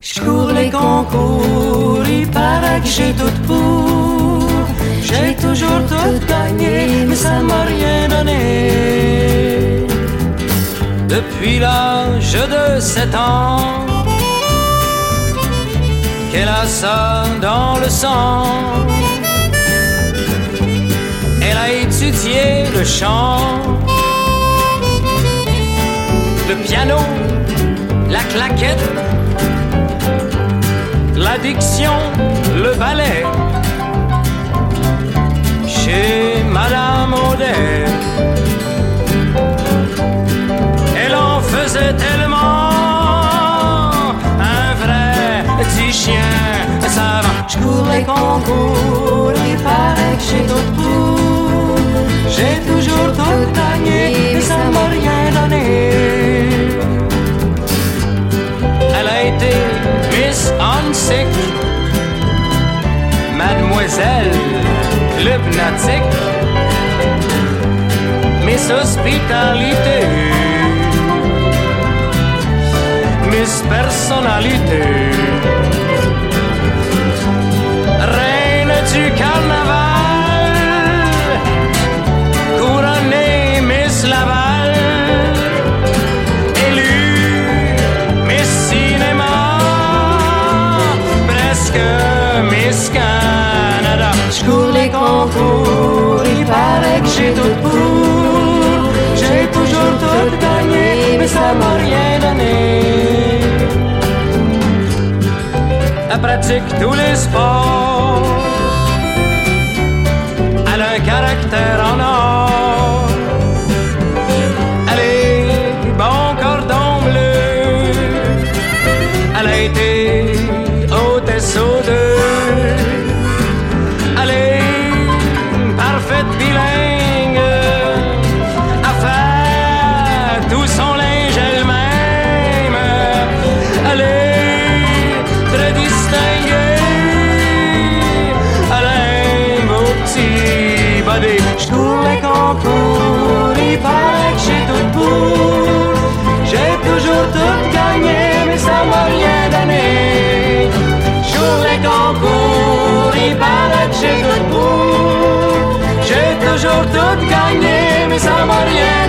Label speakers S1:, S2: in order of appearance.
S1: J'cours les concours, il paraît que j'ai tout pour. J'ai toujours tout gagné, mais ça m'a rien donné. Depuis l'âge de 7 ans, qu'elle a ça dans le sang. Elle a étudié le chant, le piano, la claquette, l'addiction, le ballet. Chez Madame Audet, elle en faisait tellement, un vrai petit chien savant. J'cours les concours, il paraît que j'ai tout pour. J'ai toujours tout gagné, mais ça m'a rien donné. Elle a été Miss Hansick, Mademoiselle Hypnotique, Miss Hospitalité, Miss Personnalité, Reine du Carnaval, couronnée Miss Laval, élue Miss Cinéma, presque Miss Canada. J'cours les concours, il paraît que j'ai tout pour. J'ai toujours tout gagné, mais ça m'a rien donné. Elle pratique tous les sports, elle a un caractère en or. Elle est bon cordon bleu, elle a été hôtesse aux deux. Elle est parfaite bilingue, à faire tout son linge elle-même. Elle est très distinguée, elle a un beau petit body. J'cours les concours, il paraît que j'ai tout pour. J'ai toujours tout gagné, mais ça m'a rien donné. J'cours les concours, il paraît que j'ai tout pour. J'ai toujours tout gagné, mais ça m'a rien